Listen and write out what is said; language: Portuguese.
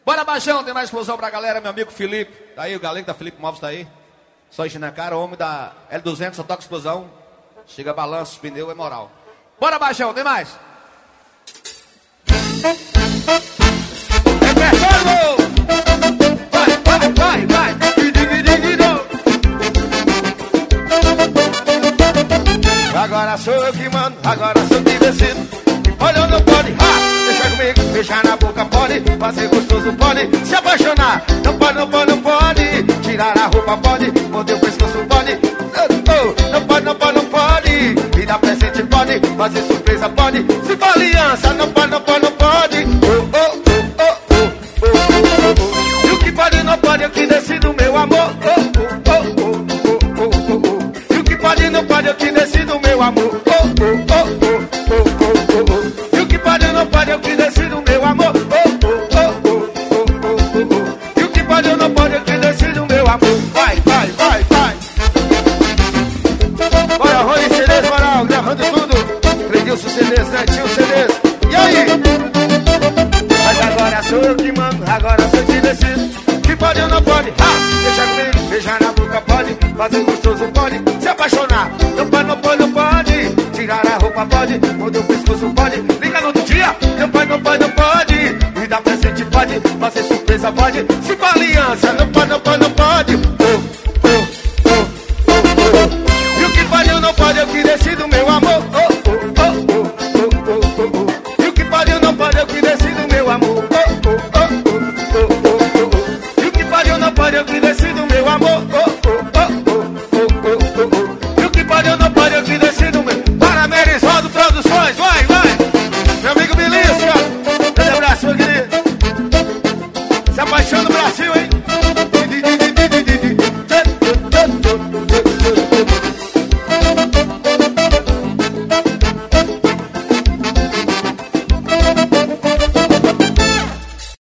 Bora, Baixão, tem mais explosão pra galera, meu amigo Felipe. Tá aí, o galego da Felipe Móveis tá aí. Só enche na cara, o homem da L200 só toca explosão. Chega, balança, os pneus, é moral. Bora, Baixão, tem mais. Vai. Agora sou eu que mando, agora sou eu que decido. Olha ou não pode, deixa comigo, beijar na boca pode, fazer gostoso pode, se apaixonar, não pode, não pode, tirar a roupa pode, morder o pescoço pode, não pode, me dar presente pode, fazer surpresa pode, se for aliança, não pode, e o que pode, não pode, eu que decido, meu amor, e o que pode, não pode, eu que decido, meu amor, e o que pode, não pode, eu que decido, meu amor, e o que pode, não pode, eu que decido, meu amor, vai. Bora, Rony CDs, bora, gravando tudo, Credilson CDs, Netinho CDs, e aí? Mas agora sou eu que mando, agora sou eu que decido, que pode ou não pode, deixa comigo, beijar na boca pode, fazer gostoso pode, se apaixonar, não pode, tirar a roupa pode, morder o pescoço pode, liga no outro dia, não pode, me dar presente pode, fazer surpresa pode, se for aliança, não pode, e o que pode ou não pode, eu que decido, meu amor, e o que pode ou não pode, eu que decido, meu amor, e o que pode ou não pode, eu que decido, meu amor, e o que pode ou não pode, eu que decido, meu Parameres, Rodo Produções, vai, meu amigo Milícia, grande abraço, meu querido, se apaixona.